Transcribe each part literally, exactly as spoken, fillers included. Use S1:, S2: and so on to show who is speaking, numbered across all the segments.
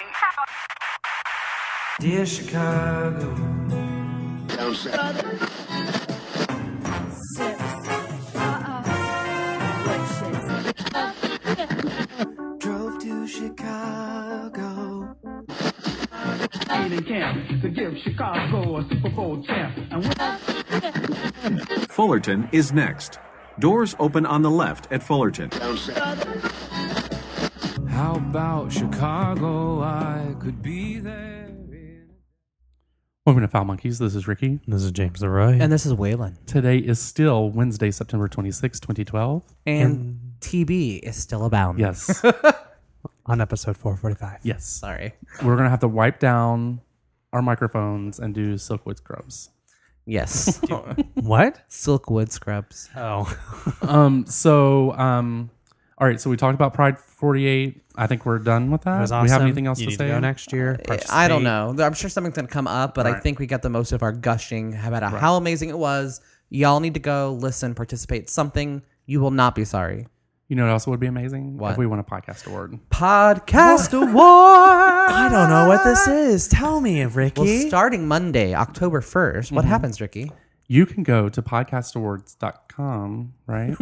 S1: Dear Chicago. Drove to Chicago.
S2: Training camp to give Chicago a Super Bowl champ. And
S3: Fullerton is next. Doors open on the left at Fullerton.
S1: How about Chicago? I could be there.
S4: Welcome to Foul Monkeys. This is Ricky.
S5: This is James Leroy.
S6: And this is Waylon.
S4: Today is still Wednesday, September twenty-sixth, twenty twelve.
S6: And T B is still abound.
S4: Yes.
S5: on episode four forty-five.
S4: Yes.
S6: Sorry.
S4: We're going to have to wipe down our microphones and do Silkwood scrubs.
S6: Yes.
S5: What?
S6: Silkwood scrubs.
S5: Oh.
S4: um. So, um, all right. So we talked about Pride forty-eight. I think we're done with that.
S5: It was awesome.
S4: We have anything else
S5: you
S4: to
S5: need
S4: say?
S5: To go next year.
S6: I don't know. I'm sure something's going to come up, but I
S4: Right.
S6: think we got the most of our gushing about how amazing it was. Y'all need to go listen, participate. Something you will not be sorry.
S4: You know what else would be amazing?
S6: What?
S4: If we won a podcast award.
S6: Podcast award.
S5: I don't know what this is. Tell me, Ricky.
S6: Well, starting Monday, October first, what happens, Ricky?
S4: You can go to podcast awards dot com, right?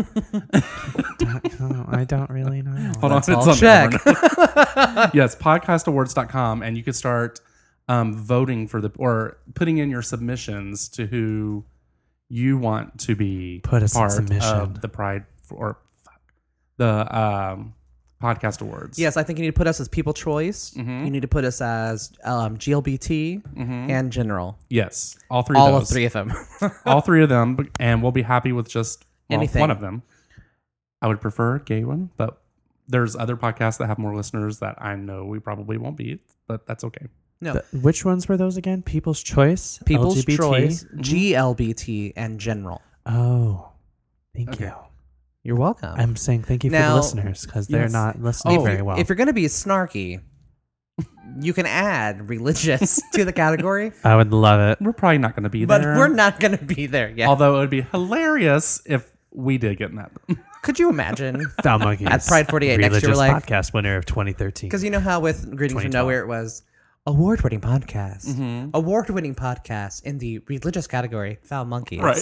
S5: Oh, I don't really know.
S4: Hold
S6: Let's
S4: on.
S6: all
S4: It's
S6: check.
S4: on yes, podcast awards dot com, and you can start um, voting for the, or putting in your submissions to who you want to be
S5: Put us in
S4: part
S5: submission.
S4: of the Pride, or fuck, the um, podcast awards.
S6: Yes, I think you need to put us as people choice. You need to put us as um, G L B T and general.
S4: Yes. All three
S6: All
S4: of
S6: of
S4: those.
S6: three of them.
S4: All three of them, and we'll be happy with just well,
S6: Anything.
S4: one of them. I would prefer a gay one, but there's other podcasts that have more listeners that I know we probably won't beat, but that's okay.
S6: No.
S5: The- which ones were those again? People's Choice?
S6: People's
S5: L G B T?
S6: choice, G L B T, and general.
S5: Oh, thank
S4: Okay.
S5: you.
S6: You're welcome.
S5: I'm saying thank you for
S6: Now-
S5: the listeners because they're
S4: Yes.
S5: not listening
S6: if,
S5: very
S6: you,
S5: well.
S6: if you're going to be snarky, you can add religious to the category,
S5: I would love it.
S4: We're probably not going to be
S6: but
S4: there.
S6: we're not going to be there yet.
S4: Although it would be hilarious if we did get in that.
S6: Could you imagine?
S5: Foul Monkeys.
S6: At Pride forty-eight next year,
S5: Religious
S6: we're like-
S5: podcast winner of twenty thirteen.
S6: Because you know how with Greetings from
S5: twenty twelve.
S6: Nowhere it was award-winning podcast, award-winning podcast in the religious category, Foul Monkeys.
S4: Right.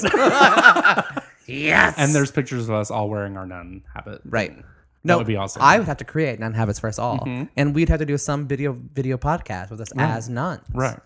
S6: Yes.
S4: And there's pictures of us all wearing our nun habit.
S6: right.
S4: That
S6: No,
S4: would be awesome.
S6: I would have to create nun habits for us all, and we'd have to do some video video podcast with us as nuns.
S4: Right.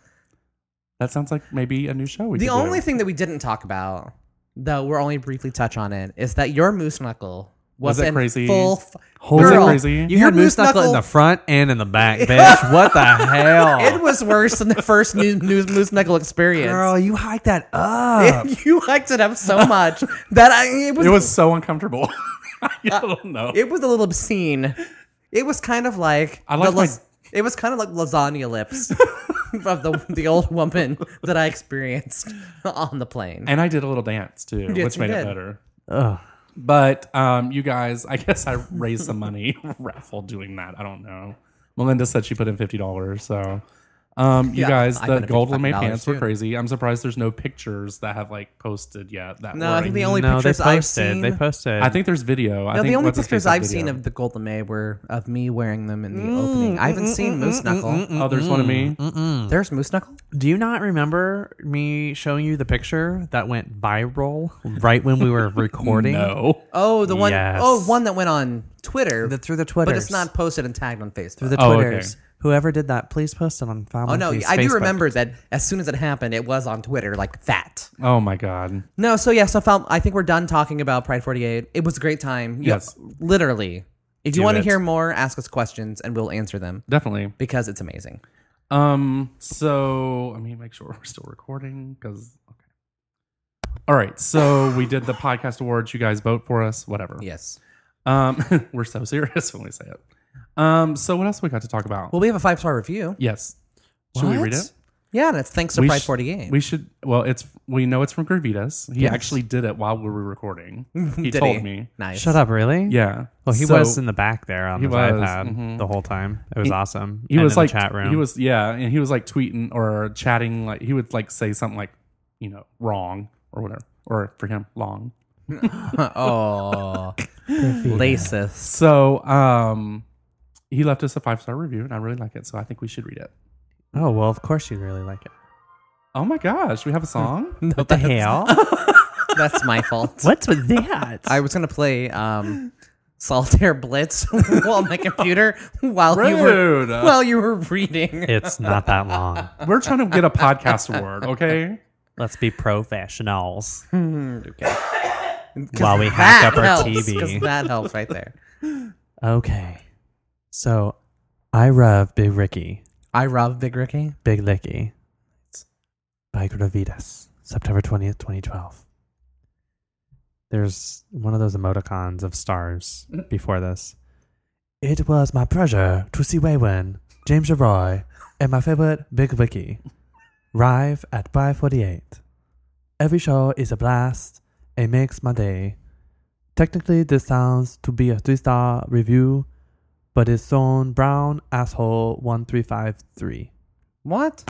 S4: That sounds like maybe a new show we
S6: The
S4: could
S6: only
S4: do.
S6: thing that we didn't talk about, though we'll only briefly touch on it, is that your moose knuckle was,
S4: Was it
S6: in
S4: crazy?
S6: full. F-
S5: Holy
S4: Was it
S6: Girl,
S4: crazy?
S5: You
S6: your
S5: had moose knuckle in
S6: knuckle-
S5: the front and in the back, bitch. What the hell?
S6: It was worse than the first new, new moose knuckle experience.
S5: Girl, you hiked that up.
S6: you hyped it up so much that I it was
S4: It was so uncomfortable. I don't know.
S6: it was a little obscene. It was kind of like
S4: I like
S6: the
S4: my-
S6: las- it was kind of like lasagna lips of the the old woman that I experienced on the plane.
S4: And I did a little dance too,
S6: Yes,
S4: which
S6: you
S4: made
S6: did.
S4: it better.
S5: Ugh.
S4: But um, you guys, I guess I raised some money raffle doing that. I don't know. Melinda said she put in fifty dollars. So, um, you
S6: Yeah,
S4: guys,
S6: I
S4: the
S6: put in
S4: gold
S6: fifty
S4: lame
S6: dollars
S4: pants were
S6: too.
S4: crazy. I'm surprised there's no pictures that have like posted yet. That
S6: No,
S4: were
S6: I think the only
S5: no, they
S6: pictures I've
S5: posted.
S6: seen.
S5: They posted.
S4: I think there's video. I
S6: No,
S4: think
S6: the only
S4: what's his
S6: pictures
S4: face has
S6: I've seen
S4: video.
S6: of the Gold Lame were of me wearing them in the opening. I haven't seen Moose Knuckle.
S4: Oh, there's one of me.
S6: There's Moose Knuckle?
S5: Do you not remember me showing you the picture that went viral right when we were recording?
S4: No.
S6: Oh, the one
S5: Yes.
S6: oh one that went on Twitter.
S5: The, through the Twitters.
S6: but it's not posted and tagged on Facebook.
S5: through the
S4: Oh,
S5: Twitters.
S4: okay.
S5: Whoever did that, please post it on Foul
S6: Oh no,
S5: Monkeys
S6: I do
S5: Facebook.
S6: remember that as soon as it happened, it was on Twitter like that.
S4: Oh my god.
S6: No, so yeah, so Fal- I think we're done talking about Pride forty-eight. It was a great time. You-
S4: Yes.
S6: literally. If you
S4: Do
S6: want to
S4: it.
S6: hear more, ask us questions and we'll answer them
S4: Definitely.
S6: because it's amazing.
S4: Um. So let me make sure we're still recording because. Okay. All right. So we did the podcast awards. You guys vote for us. Whatever.
S6: Yes.
S4: Um. We're so serious when we say it. Um. So what else we got to talk about?
S6: Well, we have a five star review.
S4: Yes. Should we read
S6: What?
S4: it?
S6: Yeah, and it's thanks to
S4: We
S6: Pride
S4: sh-
S6: forty-eight.
S4: We should. Well, it's we know it's from Gravitas. He
S6: Yes.
S4: actually did it while we were recording. He
S6: Did
S4: told
S6: he?
S4: me.
S6: Nice.
S5: Shut up, really?
S4: Yeah.
S5: Well, he
S4: So-
S5: was in the back there on
S4: He
S5: his
S4: was,
S5: iPad
S4: mhm.
S5: the whole time. It was
S4: He-
S5: awesome.
S4: He
S5: And
S4: was
S5: in the
S4: like
S5: chat room.
S4: He was yeah, and he was like tweeting or chatting like he would like say something like you know wrong or whatever or for him long.
S6: oh, racist.
S4: So um, he left us a five star review, and I really like it, so I think we should read it.
S5: Oh, well, of course you really like it.
S4: Oh my gosh, we have a song?
S5: What the hell?
S6: That's my fault.
S5: What's with that?
S6: I was gonna play um, Solitaire Blitz on my computer while you were
S4: Rude.
S6: while you were reading.
S5: It's not that long.
S4: We're trying to get a podcast award, okay?
S5: Let's be professionals
S6: Okay.
S5: while we hack up our
S6: helps,
S5: T
S6: 'cause
S5: V.
S6: that helps right there.
S5: Okay. So, I Love Big Ricky,
S6: I love Big Ricky.
S5: Big Licky by Gravitas, September twentieth, twenty twelve. There's one of those emoticons of stars before this. It was my pleasure to see Waywin, James Leroy, and my favorite Big Ricky arrive at five forty-eight. Every show is a blast and makes my day. Technically, this sounds to be a three-star review, but it's Zone Brown Asshole one three five three.
S6: What?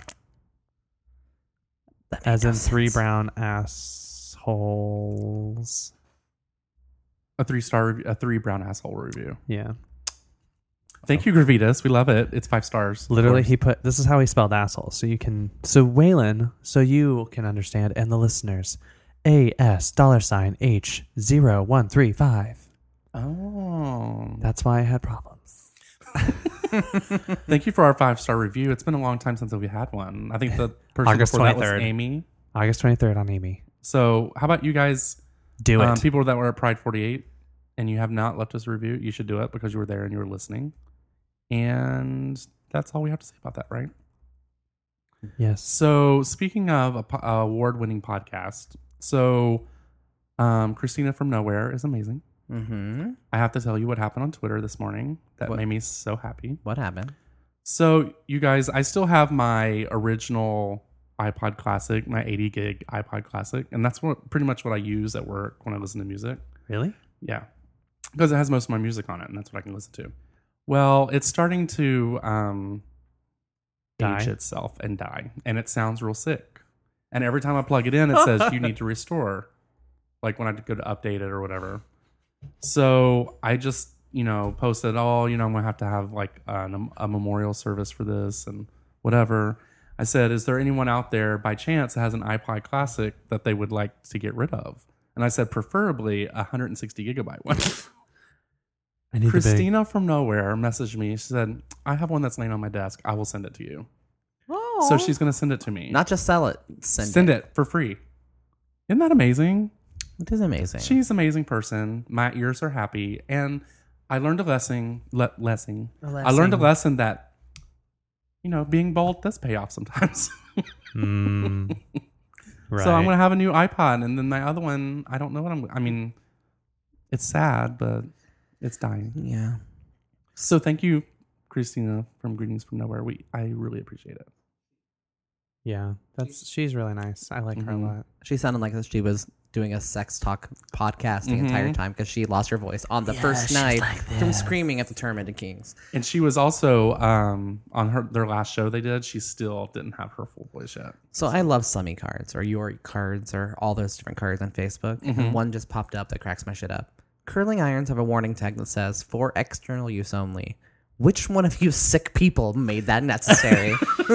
S5: As in three
S6: sense.
S5: brown assholes.
S4: A three star review, a three brown asshole review.
S5: Yeah.
S4: Thank you, Gravitas. We love it. It's five stars. of
S5: Literally,
S4: course.
S5: he put, this is how he spelled asshole. So you can, so Waylon, so you can understand, and the listeners, A S dollar sign H zero one three five.
S4: Oh.
S5: That's why I had problems.
S4: Thank you for our five star review. It's been a long time since we had one. I think the person
S5: August
S4: before that was
S5: twenty-third.
S4: Amy.
S5: August twenty-third on Amy.
S4: So, how about you guys?
S5: Do
S4: um,
S5: it.
S4: People that were at Pride forty-eight and you have not left us a review, you should do it because you were there and you were listening. And that's all we have to say about that, right?
S5: Yes.
S4: So, speaking of a, po- a award-winning podcast, so um, Christina from Nowhere is amazing.
S6: Mm-hmm.
S4: I have to tell you what happened on Twitter this morning that
S6: What?
S4: made me so happy.
S6: What happened?
S4: So, you guys, I still have my original iPod Classic, my eighty gig iPod Classic, and that's what pretty much what I use at work when I listen to music.
S5: Really?
S4: Yeah, because it has most of my music on it, and that's what I can listen to. Well, it's starting to um,
S5: Die?
S4: age itself and die, and it sounds real sick. And every time I plug it in, it says you need to restore, like when I go to update it or whatever. So I just, you know, posted, oh, you know, I'm gonna have to have like a, a memorial service for this and whatever. I said, is there anyone out there by chance that has an iPod Classic that they would like to get rid of? And I said, preferably a one hundred sixty gigabyte one.
S5: I need the big.
S4: Christina from Nowhere messaged me. She said, I have one that's laying on my desk. I will send it to you.
S6: Oh.
S4: So she's going to send it to me.
S6: Not just sell it. Send,
S4: send
S6: it.
S4: it for free. Isn't that amazing?
S6: It is amazing.
S4: She's an amazing person. My ears are happy. And I learned a lesson. Le- lesson. I learned a lesson that, you know, being bold does pay off sometimes.
S5: Mm, right.
S4: So I'm going to have a new iPod. And then my other one, I don't know what I'm, I mean, it's sad, but it's dying.
S6: Yeah.
S4: So thank you, Christina from Greetings from Nowhere. We I really appreciate it.
S5: Yeah, that's she's really nice. I like her a
S4: Mhm.
S5: lot.
S6: She sounded like she was doing a sex talk podcast the
S4: Mhm.
S6: entire time because she lost her voice on the first night from screaming at the Tournament Kings.
S4: And she was also um, on her their last show they did. She still didn't have her full voice yet.
S6: So I love Summy cards or your cards or all those different cards on Facebook. And one just popped up that cracks my shit up. Curling irons have a warning tag that says for external use only. Which one of you sick people made that necessary?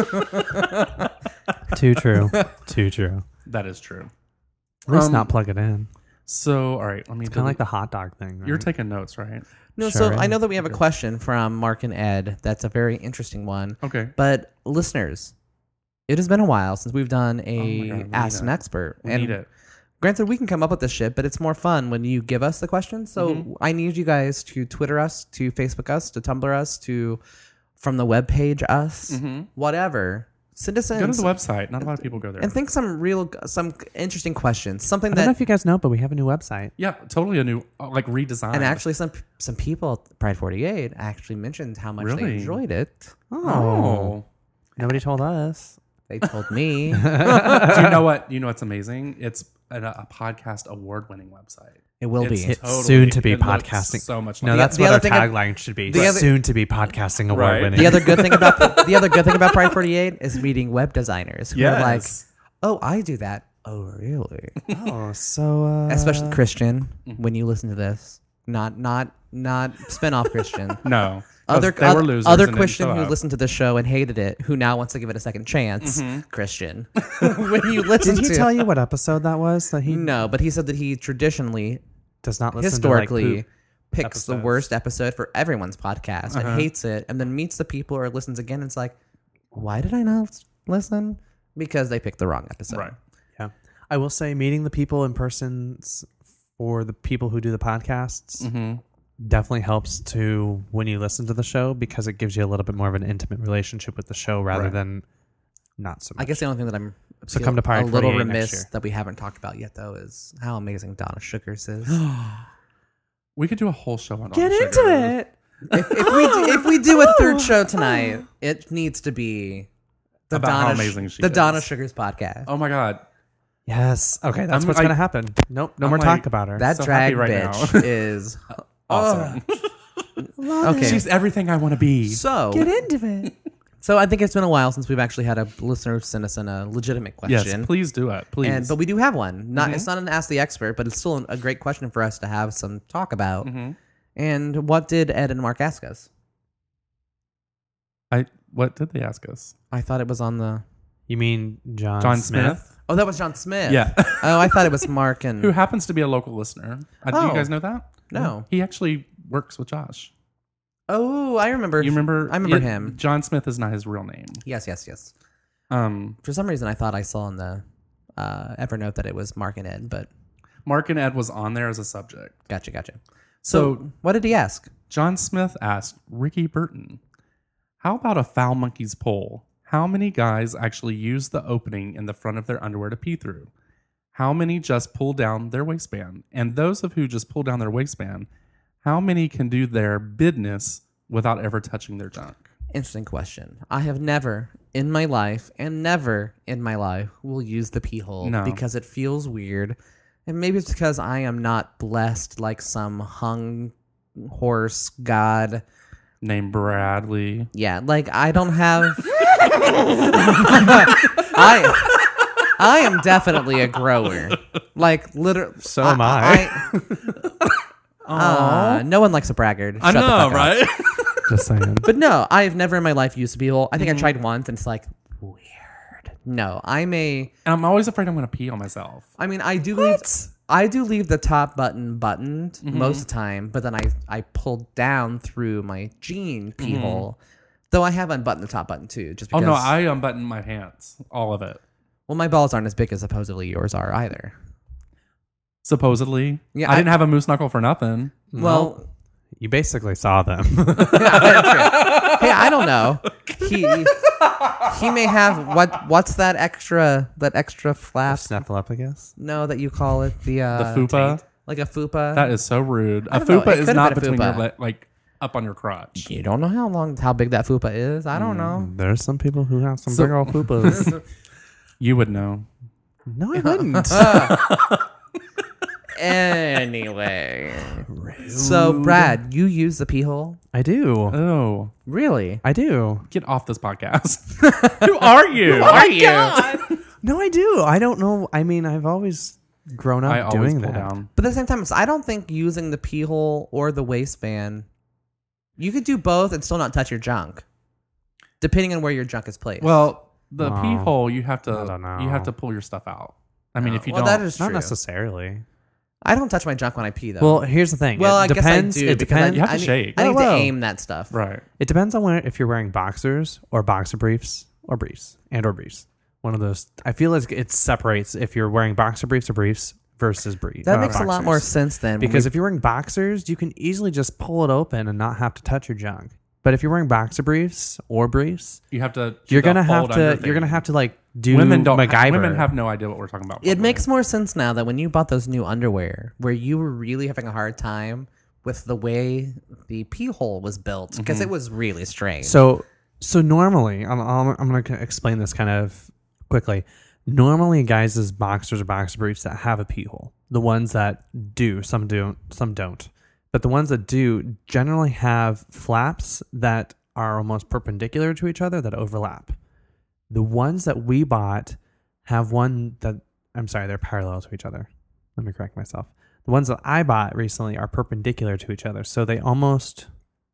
S5: Too true. Too true.
S4: That is true.
S5: At least
S4: Um,
S5: not plug it in.
S4: So all right, let me.
S5: Kind of like the hot dog thing. Right?
S4: You're taking notes, right?
S6: No,
S5: Sure
S6: so I
S5: is.
S6: know that we have a question from Mark and Ed. That's a very interesting one.
S4: Okay.
S6: But listeners, it has been a while since we've done
S4: Oh
S6: a
S4: my God, we
S6: Ask
S4: need
S6: an
S4: it.
S6: Expert.
S4: We
S6: and
S4: need it.
S6: Granted, we can come up with this shit, but it's more fun when you give us the questions. So
S4: Mm-hmm.
S6: I need you guys to Twitter us, to Facebook us, to Tumblr us, to from the webpage us, whatever. Send us in
S4: Mm-hmm. Go to the website. Not a lot of people go there.
S6: and think some real, some interesting questions. Something
S5: I don't know
S6: that,
S5: if you guys know, but we have a new website.
S4: yeah, totally a new uh, like redesign.
S6: and actually some some people at Pride forty-eight actually mentioned how much they
S4: Really?
S6: enjoyed it.
S4: oh.
S5: Nobody told us.
S6: They told me.
S4: Do you know what? You know what's amazing? It's a, a podcast award-winning website.
S6: It will
S4: It's
S6: be.
S4: totally-
S5: Soon to be
S4: it looks
S5: podcasting.
S4: So much.
S5: No,
S4: like
S5: that's
S6: the
S5: what
S6: other
S5: our
S6: thing I-
S5: tagline should be.
S6: the other-
S5: Soon to be podcasting award
S4: Right.
S5: winning.
S6: The other good thing about the other good thing about Pride forty-eight is meeting web designers who are like,
S4: Yes.
S6: "Oh, I do that. Oh, really?"
S5: Oh, so uh,
S6: Especially Christian, when you listen to this, not not not spin-off Christian.
S4: No.
S6: Other
S4: they were
S6: oth-
S4: losers
S6: other
S4: and didn't
S6: Christian
S4: show
S6: who
S4: up.
S6: listened to the show and hated it, who now wants to give it a second chance. Christian, when you listen
S5: Did he
S6: to
S5: tell you what episode that was? That he
S6: no, but he said that he traditionally,
S5: does not listen
S6: historically,
S5: to like poop
S6: picks the
S5: episodes.
S6: worst episode for everyone's podcast
S4: Uh-huh.
S6: and hates it, and then meets the people or listens again. And it's like, why did I not listen? Because they picked the wrong episode.
S4: Right.
S5: Yeah. I will say meeting the people in person for the people who do the podcasts
S4: Mm-hmm.
S5: definitely helps to when you listen to the show because it gives you a little bit more of an intimate relationship with the show rather
S4: Right.
S5: than not so much.
S6: I guess the only thing that I'm
S5: So
S6: feel
S5: come to
S6: a
S5: Pirate
S6: little
S5: forty-eight next
S6: remiss
S5: year.
S6: that we haven't talked about yet, though, is how amazing Donna Sugars is.
S4: We could do a whole show on
S5: Get
S4: Donna
S5: into
S4: Sugar.
S5: it.
S6: if, if we do, if we do a third show tonight, it needs to be the
S4: About how
S6: Donna
S4: amazing she
S6: the
S4: is.
S6: Donna Sugars podcast.
S4: Oh my god.
S5: Yes. Okay, that's
S4: I'm
S5: what's
S4: like-
S5: going to happen. Nope. No
S4: I'm
S5: more
S4: like-
S5: talk about her.
S6: that
S4: so
S6: drag
S4: happy right
S6: bitch
S4: now.
S6: is
S4: Awesome.
S6: okay.
S4: She's everything I want to be.
S6: so
S5: into it.
S6: so I think it's been a while since we've actually had a listener send us in a legitimate question.
S4: Yes, please do it. Please.
S6: And but we do have one. Not
S4: Mhm.
S6: it's not an Ask the Expert, but it's still a great question for us to have some talk about.
S4: Mhm.
S6: And what did Ed and Mark ask us?
S4: I what did they ask us?
S6: I thought it was on the.
S5: You mean John,
S4: John
S5: Smith?
S4: Smith,
S6: Oh, that was John Smith.
S4: Yeah.
S6: oh, I thought it was Mark and.
S4: who happens to be a local listener. Uh, Do
S6: Oh.
S4: you guys know that?
S6: No.
S4: He actually works with Josh.
S6: Oh, I remember.
S4: You remember?
S6: I remember
S4: it-
S6: him.
S4: John Smith is not his real name.
S6: Yes, yes, yes.
S4: Um,
S6: For some reason, I thought I saw in the uh, Evernote that it was Mark and Ed, but
S4: Mark and Ed was on there as a subject.
S6: gotcha, gotcha.
S4: So,
S6: So, what did he ask?
S4: John Smith asked Ricky Burton, "How about a foul monkey's poll? How many guys actually use the opening in the front of their underwear to pee through? How many just pull down their waistband? And those of who just pull down their waistband, how many can do their business without ever touching their junk?"
S6: Interesting question. I have never in my life, and never in my life, will use the pee hole
S4: No.
S6: because it feels weird. And maybe it's because I am not blessed like some hung horse god.
S4: Named Bradley.
S6: Yeah, like I don't have. I I am definitely a grower. Like literally.
S5: So am I.
S6: Uh, no one likes a braggart.
S4: I
S6: Shut the
S4: know,
S6: fuck up.
S4: right?
S5: Just saying.
S6: But no, I've never in my life used a pee hole. I think I tried once, and it's like weird. No, I'm a.
S4: And I'm always afraid I'm going to pee on myself.
S6: I mean, I do leave. I do leave the top button buttoned most of the time, but then I I pull down through my jean pee hole. Though I have unbuttoned the top button too, just
S4: Oh
S6: because.
S4: no, I unbutton my pants, all of it.
S6: well, my balls aren't as big as supposedly yours are either.
S4: Supposedly.
S6: Yeah,
S4: I,
S6: I-
S4: didn't have a moose knuckle for nothing.
S6: Well,
S5: You basically saw them.
S6: hey, I don't know. He he may have what what's that extra that extra flap?
S5: Snuffleupagus.
S6: No, that you call it the uh,
S4: The fupa?
S6: like a fupa.
S4: That is so rude.
S6: I
S4: A
S6: don't know,
S4: fupa
S6: it
S4: is
S6: could've
S4: not
S6: been a
S4: between your
S6: fupa.
S4: le- like up on your crotch.
S6: You don't know how long how big that fupa is. I don't know.
S5: There's some people who have some
S4: So-
S5: big old fupas.
S4: You would know.
S5: No, I wouldn't.
S6: Anyway, so Brad, you use the pee hole?
S5: I do.
S4: Oh,
S6: Really?
S5: I do.
S4: get off this podcast. Who are you?
S6: Who are you?
S5: No, I do. I don't know. I mean, I've always grown up
S4: I always
S5: doing
S4: pull
S5: that.
S4: down.
S6: But at the same time, I don't think using the pee hole or the waistband, you could do both and still not touch your junk, depending on where your junk is placed.
S4: Well, the
S5: Wow.
S4: pee hole you have
S5: I
S4: to
S5: don't know.
S4: you have to pull your stuff out. I mean, if you
S6: well,
S4: don't,
S6: that is
S5: Not
S6: true.
S5: necessarily.
S6: I don't touch my junk when I pee, though.
S5: Well, here's the thing.
S6: well,
S5: it
S6: I
S5: depends.
S6: guess I do.
S5: It
S6: because I-
S5: depends.
S4: You have to
S6: I need,
S4: shake.
S6: I need
S5: Oh,
S6: to
S5: well.
S6: aim that stuff.
S4: right?
S5: It depends on where if you're wearing boxers or boxer briefs or briefs and or briefs. One of those. I feel like it separates if you're wearing boxer briefs or briefs versus briefs.
S6: That makes a lot more sense then. when
S5: Because
S6: we-
S5: if you're wearing boxers, you can easily just pull it open and not have to touch your junk. But if you're wearing boxer briefs or briefs,
S4: You have to.
S5: you're
S4: the
S5: gonna have
S4: fold
S5: to.
S4: under
S5: You're
S4: thing.
S5: gonna have to like do
S4: Women don't.
S5: MacGyver.
S4: Women have no idea what we're talking about.
S6: it makes more sense now that when you bought those new underwear, where you were really having a hard time with the way the pee hole was built, because it was really strange.
S5: So, so normally, I'm, I'm, I'm going to explain this kind of quickly. Normally, guys' boxers or boxer briefs that have a pee hole, the ones that do, some do, some don't, but the ones that do generally have flaps that are almost perpendicular to each other that overlap. The ones that we bought have one that, I'm sorry, they're parallel to each other. Let me correct myself. The ones that I bought recently are perpendicular to each other, so they almost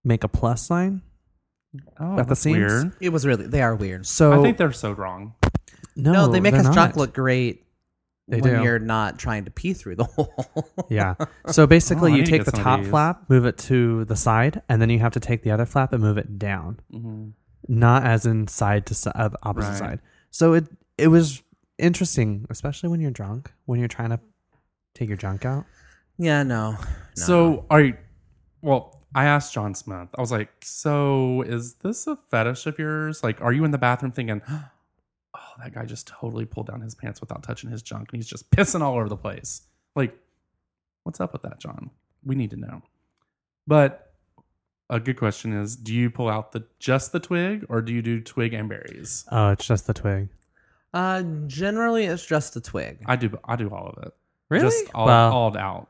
S5: make a plus sign
S4: Oh,
S5: at the
S4: that's
S5: seams.
S4: weird.
S6: It was really, they are weird.
S5: So
S4: I think they're so wrong.
S5: no,
S6: No, they make
S5: they're
S6: us
S5: not.
S6: junk look great
S5: They
S6: when
S5: do.
S6: you're not trying to pee through the hole.
S5: Yeah. So basically,
S4: Oh, I
S5: you
S4: need to
S5: take
S4: get
S5: the
S4: some of
S5: top
S4: these.
S5: flap, move it to the side, and then you have to take the other flap and move it down,
S4: Mm-hmm.
S5: not as in side to side, uh, opposite
S4: Right.
S5: side. So it it was interesting, especially when you're drunk, when you're trying to take your junk out.
S6: Yeah, no. no
S4: So,
S6: no.
S4: are you, well, I asked John Smith, I was like, so is this a fetish of yours? Like, are you in the bathroom thinking, oh, that guy just totally pulled down his pants without touching his junk and he's just pissing all over the place? Like, what's up with that, John? We need to know. But a good question is, do you pull out the just the twig or do you do twig and berries?
S5: Oh, it's just the twig.
S6: Uh, generally, it's just a twig.
S4: I do I do all of it.
S6: Really?
S4: Just all,
S5: Well-
S4: all out.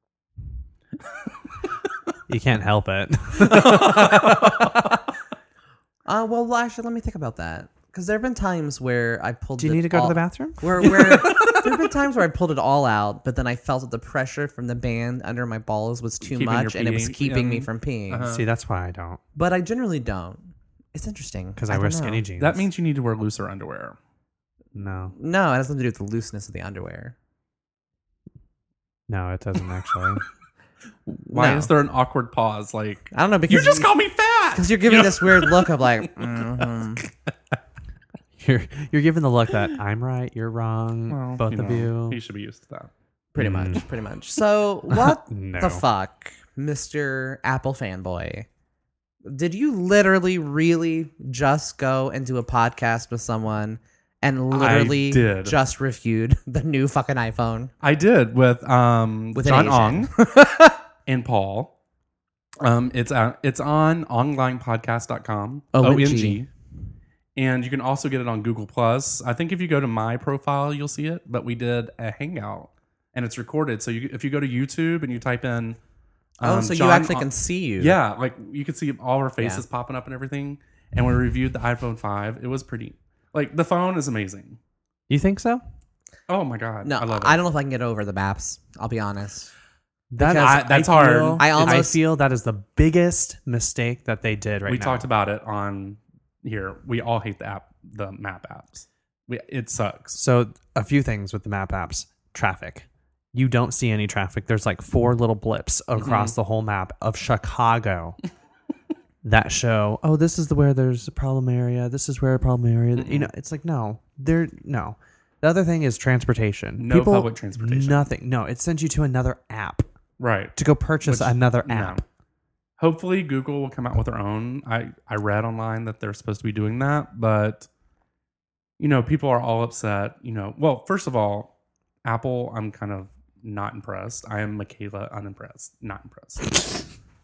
S5: You can't help it.
S6: Uh, well, actually, let me think about that. Because there have been times where I pulled
S5: Do you
S6: it
S5: need to go
S6: all-
S5: to the bathroom?
S6: Where, where there have been times where I pulled it all out, but then I felt that the pressure from the band under my balls was too
S4: Keeping
S6: much,
S4: your
S6: and it was
S4: peeing,
S6: keeping me
S4: um,
S6: from peeing.
S4: uh-huh.
S5: See, that's why I don't,
S6: But I generally don't. It's interesting
S5: because I,
S6: don't
S5: wear
S6: know.
S5: skinny jeans.
S4: That means you need to wear looser underwear.
S5: no,
S6: No, it has nothing to do with the looseness of the underwear.
S5: no, it doesn't actually.
S4: Why
S6: No.
S4: is there an awkward pause? Like,
S6: I don't know because
S4: you just called me fat.
S6: because you're giving this weird look of like, mhm.
S5: You're you're giving the look that I'm right, you're wrong,
S4: Well,
S5: both
S4: you
S5: of
S4: know,
S5: you.
S4: You should be used to that.
S6: pretty
S5: Mm.
S6: much, pretty much. So what
S5: No.
S6: the fuck, Mister Apple fanboy? Did you literally, really just go and do a podcast with someone and literally
S4: did.
S6: just reviewed the new fucking iPhone?
S4: I did with um
S6: With an
S4: John
S6: Asian.
S4: Ong and Paul. Um, it's uh, it's on online podcast dot com.
S6: O M
S4: O M
S6: G.
S4: G. And you can also get it on Google Plus. I think if you go to my profile, you'll see it. But we did a hangout, and it's recorded. So you, if you go to YouTube and you type in,
S6: Oh,
S4: um,
S6: so
S4: John
S6: you actually
S4: Ong-
S6: can see you.
S4: yeah, like you could see all our faces
S6: Yeah.
S4: popping up and everything. And we reviewed the iPhone five. It was pretty. Like the phone is amazing.
S5: You think so?
S4: Oh my god,
S6: No,
S4: I love it.
S6: I don't know if I can get over the Maps. I'll be honest.
S5: That
S6: Because
S4: I- that's
S5: feel-
S4: hard.
S6: I almost-
S5: feel that is the biggest mistake that they did right
S4: we
S5: now.
S4: talked about it on here. We all hate the app, the map apps. We, it sucks.
S5: So a few things with the map apps. Traffic. You don't see any traffic. There's like four little blips across the whole map of Chicago that show, oh, this is the where there's a problem area. This is where a problem area. You know, it's like, no, there, no. The other thing is transportation.
S4: No public transportation.
S5: Nothing. No, it sends you to another app
S4: Right.
S5: to go purchase
S4: Which-
S5: another
S4: No.
S5: app.
S4: Hopefully Google will come out with their own. I, I read online that they're supposed to be doing that, but you know, people are all upset. You know, well, first of all, Apple, I'm kind of not impressed. I am Michaela unimpressed, not impressed.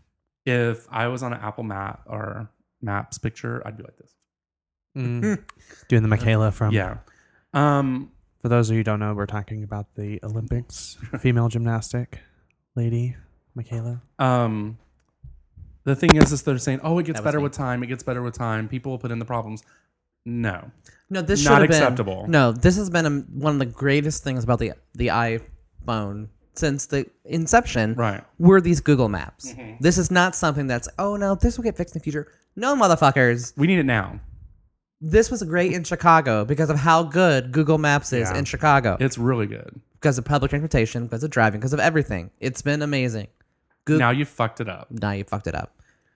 S4: If I was on an Apple map or Maps picture, I'd be like this.
S5: Mm. Doing the Michaela from.
S4: Yeah. Um,
S5: For those of you who don't know, we're talking about the Olympics, female gymnastic lady, Michaela.
S4: um, the thing is, is they're saying, oh, it gets
S6: That was
S4: better
S6: me.
S4: with time. It gets better with time. People will put in the problems. No.
S6: No, this
S4: Not
S6: should have been-
S4: acceptable.
S6: No, this has been um one of the greatest things about the the iPhone since the inception.
S4: Right.
S6: Were these Google Maps? This is not something that's oh no, this will get fixed in the future. No, motherfuckers.
S4: We need it now.
S6: This was great in Chicago because of how good Google Maps is
S5: Yeah.
S6: in Chicago.
S4: It's really good.
S6: Because of public transportation, because of driving, because of everything. It's been amazing. Go-
S4: Now you fucked it up.
S6: now you fucked it up.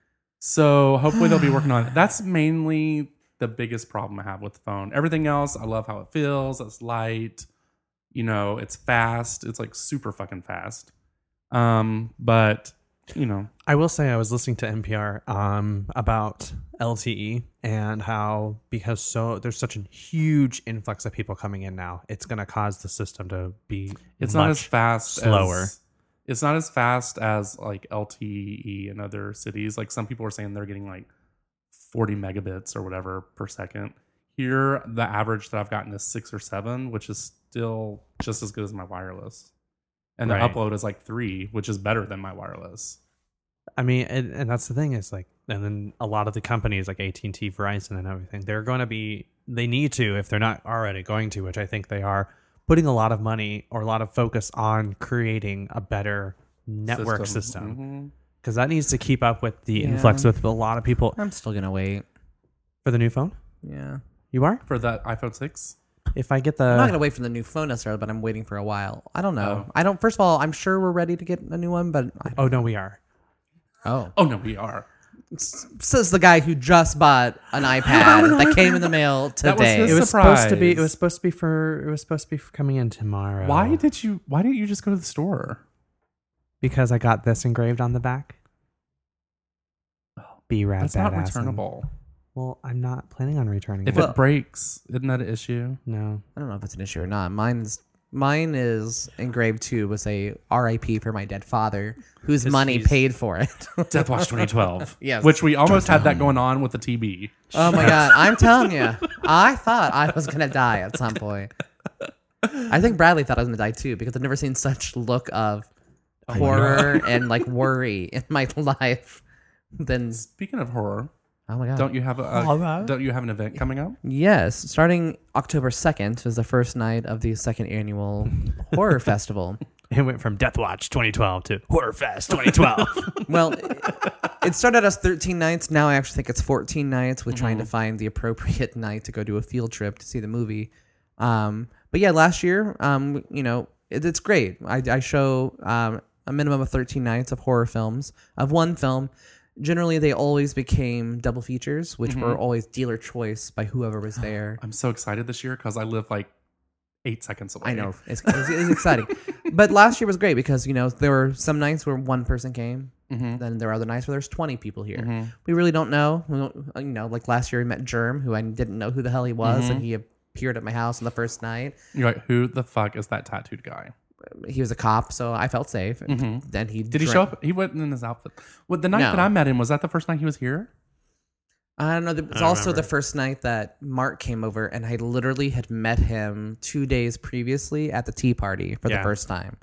S4: So hopefully they'll be working on it. That's mainly the biggest problem I have with the phone. Everything else, I love how it feels. It's light. You know, it's fast. It's like super fucking fast. Um, but you know,
S5: I will say I was listening to N P R um, about L T E and how because so there's such a huge influx of people coming in now, it's going to cause the system to be
S4: it's
S5: much
S4: not as fast
S5: slower.
S4: as, it's not as fast as like L T E in other cities. Like some people are saying they're getting like forty megabits or whatever per second. Here, the average that I've gotten is six or seven, which is still just as good as my wireless. And the
S5: Right.
S4: upload is like three, which is better than my wireless.
S5: I mean, and, and that's the thing is like, and then a lot of the companies like A T and T, Verizon, and everything, they're going to be, they need to, if they're not already going to, which I think they are, putting a lot of money or a lot of focus on creating a better network system. Because that needs to keep up with the
S6: Yeah.
S5: influx with a lot of people.
S6: I'm still gonna wait.
S5: For the new phone?
S6: Yeah.
S5: You are?
S4: For that iPhone six?
S5: If I get the...
S6: I'm not gonna wait for the new phone necessarily, but I'm waiting for a while. I don't know.
S4: Oh.
S6: I don't. First of all, I'm sure we're ready to get a new one, but I,
S5: Oh, no, we are.
S6: oh,
S4: Oh, no, we are.
S6: says the guy who just bought an iPad that came in the mail
S4: That was
S6: today.
S4: his
S5: It was supposed to be. It
S4: Surprise.
S5: was supposed to be for. It was supposed to be for coming in tomorrow.
S4: Why did you, why didn't you just go to the store?
S5: Because I got this engraved on the back. Be rad
S4: That's not
S5: badass.
S4: returnable.
S5: Well, I'm not planning on returning
S4: If
S5: it.
S4: it breaks, isn't that an issue?
S5: No.
S6: I don't know if it's an issue or not. Mine's mine is engraved too with a R I P for my dead father, whose money
S4: he's-
S6: paid for it.
S4: Death Watch twenty twelve.
S6: Yes.
S4: Which we almost had that going on with the T B.
S6: Oh my god! I'm telling you, I thought I was gonna die at some point. I think Bradley thought I was gonna die too because I've never seen such look of horror and like worry in my life. Then
S4: Speaking of horror,
S6: oh my god!
S4: don't you have a, a
S5: Horror?
S4: don't you have an event coming up?
S6: Yes, starting October second is the first night of the second annual horror festival.
S5: It went from Death Watch twenty twelve to Horror Fest twenty twelve.
S6: Well, it, it started as thirteen nights. Now I actually think it's fourteen nights. We're trying to find the appropriate night to go do a field trip to see the movie. Um, but yeah, last year, um, you know, it, it's great. I, I show um, a minimum of thirteen nights of horror films, of one film. Generally, they always became double features, which were always dealer choice by whoever was there.
S4: I'm so excited this year because I live like eight seconds away.
S6: I know it's, it's, it's exciting, but last year was great because you know there were some nights where one person came,
S4: Mm-hmm.
S6: then there were other nights where there's twenty people here.
S4: Mhm.
S6: We really don't know. We don't, you know, like last year we met Germ, who I didn't know who the hell he was,
S4: Mm-hmm.
S6: and he appeared at my house on the first night.
S4: You're like, who the fuck is that tattooed guy?
S6: He was a cop, so I felt safe.
S4: Mhm.
S6: Then he
S4: Did he
S6: drank-
S4: show up? He went in his outfit. Well, the night
S6: No.
S4: that I met him, was that the first night he was here?
S6: I don't know. It was
S5: don't
S6: also
S5: remember.
S6: the first night that Mark came over, and I literally had met him two days previously at the tea party for
S5: Yeah.
S6: the first time.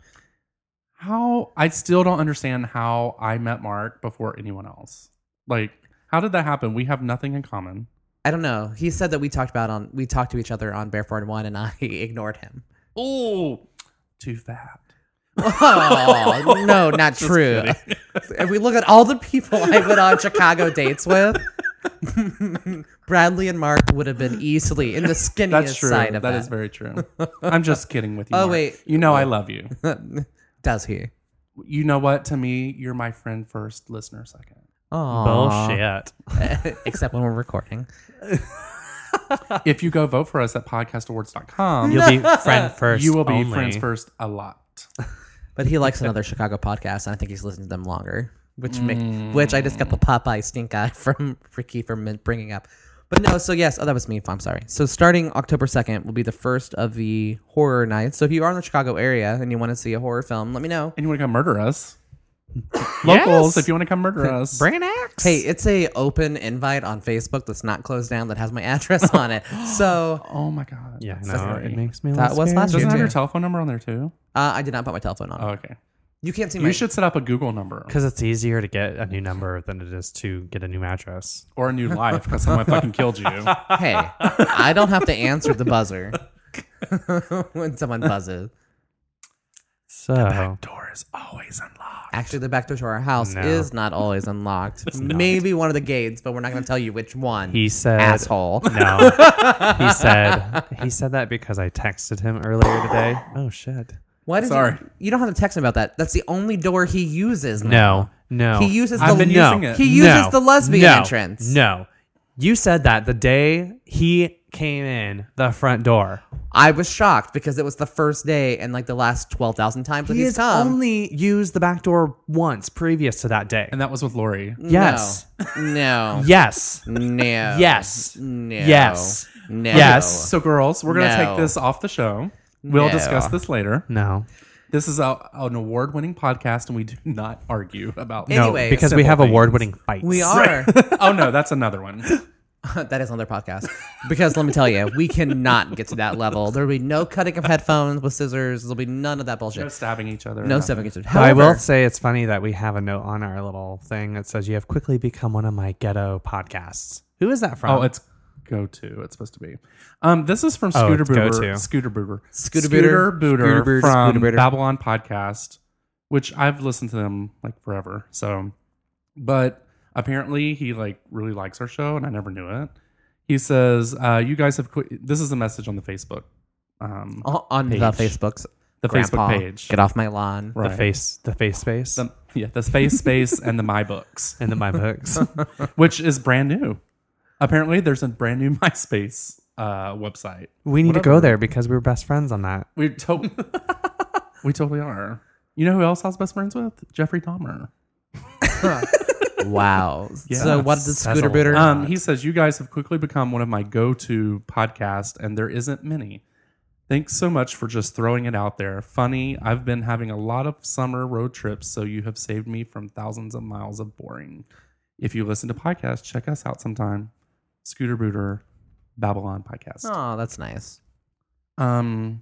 S4: How I still don't understand how I met Mark before anyone else. Like, how did that happen? We have nothing in common.
S6: I don't know. He said that we talked about on we talked to each other on Bear One, and I ignored him.
S4: Oh, too fat.
S6: Oh no, not true. If we look at all the people I went on Chicago dates with, Bradley and Mark would have been easily in the skinniest
S4: That's true.
S6: side of
S4: that
S6: that.
S4: is very true. I'm just kidding with you.
S6: Oh,
S4: Mark.
S6: wait.
S4: You know I love you.
S6: Does he?
S4: You know what? To me, you're my friend first, listener second.
S6: Oh,
S5: Bullshit.
S6: Except when we're recording.
S4: If you go vote for us at podcast awards dot com,
S5: You'll be friend first.
S4: you will be
S5: only.
S4: friends first a lot.
S6: But he likes another Chicago podcast, and I think he's listened to them longer. Which make, which I just got the Popeye stink eye from Ricky from bringing up. But no, so yes, oh, that was me. I'm sorry. So starting October second will be the first of the horror nights. So if you are in the Chicago area and you want to see a horror film, let me know.
S4: And you want to come murder us? Locals,
S5: Yes.
S4: if you want to come murder us.
S5: Bring an axe.
S6: Hey, it's a open invite on Facebook that's not closed down that has my address on it. So
S4: Oh my god.
S5: Yeah,
S4: That's
S5: no,
S4: scary.
S5: it makes me. a
S6: That
S5: little
S6: was
S5: scared.
S6: last
S4: Doesn't
S6: year
S4: it have
S6: too.
S4: your telephone number on there too?
S6: uh, I did not put my telephone on.
S4: Oh, okay.
S6: You can't see my.
S4: You should set up a Google number
S5: Because it's easier to get a new number than it is to get a new address.
S4: or a new life because someone fucking killed you.
S6: Hey, I don't have to answer the buzzer when someone buzzes.
S5: So
S4: Door is always unlocked.
S6: Actually, the back door to our house
S5: No.
S6: is not always unlocked. Maybe one of the gates, but we're not going to tell you which one.
S5: he said,
S6: Asshole.
S5: No, he said he said that because I texted him earlier today. Oh shit!
S6: Why did
S4: Sorry.
S6: You, you don't have to text him about that. That's the only door he uses now.
S5: No, no.
S6: He uses the
S4: I've been
S5: no.
S4: using it.
S6: He uses
S5: No.
S6: the lesbian
S5: no.
S6: entrance.
S5: No, you said that the day he came in the front door.
S6: I was shocked because it was the first day and like the last twelve thousand times that
S5: He
S6: he's
S5: has
S6: come.
S5: only used the back door once previous to that day.
S4: And that was with Lori.
S5: Yes.
S6: No.
S5: Yes.
S6: No.
S5: Yes.
S6: No.
S5: Yes.
S6: No.
S5: Yes.
S4: So, girls, we're going to
S6: No.
S4: take this off the show. We'll
S6: No.
S4: discuss this later.
S5: No.
S4: This is a, an award-winning podcast, and we do not argue about.
S5: No,
S6: Anyways.
S5: because we
S4: simple
S5: have
S4: things.
S5: award-winning fights.
S6: We are.
S4: Oh no, that's another one.
S6: That is on their podcast. Because let me tell you, we cannot get to that level. There will be no cutting of headphones with scissors. There'll be none of that bullshit.
S4: No stabbing each other.
S6: No
S4: nothing.
S6: stepping into it.
S5: I will
S6: However,
S5: say it's funny that we have a note on our little thing that says you have quickly become one of my ghetto podcasts. Who is that from?
S4: Oh, it's go to. It's supposed to be. Um, this is from
S5: Oh,
S4: Scooter
S5: it's
S4: Booter.
S5: go-to.
S4: Scooter Booter.
S6: Scooter
S4: Scooter
S6: Booter.
S4: Booter
S6: Scooter Booter,
S4: from
S6: Scooter Booter.
S4: Babylon Podcast, which I've listened to them like forever. So But apparently he like really likes our show, and I never knew it. He says, uh, "You guys have quit." This is a message on the Facebook, um,
S6: Oh, on
S5: Page.
S6: the Facebook's
S4: the
S6: Grandpa,
S4: Facebook page.
S6: Get off my lawn.
S4: Right.
S5: The face, the face space,
S4: The, yeah, the face space and the My Books,
S5: and the my books.
S4: which is brand new. Apparently, there's a brand new MySpace uh, website.
S5: We need to
S4: Whatever.
S5: go there because we were best friends on that.
S4: We to- we totally are. You know who else I was best friends with? Jeffrey Dahmer.
S6: Wow.
S4: Yeah.
S6: So what did
S5: That's
S6: Scooter
S5: a
S6: Booter?
S4: Um, he says, "You guys have quickly become one of my go-to podcasts, and there isn't many. Thanks so much for just throwing it out there. Funny, I've been having a lot of summer road trips, so you have saved me from thousands of miles of boring. If you listen to podcasts, check us out sometime. Scooter Booter, Babylon Podcast.
S6: Oh, that's nice.
S4: Um,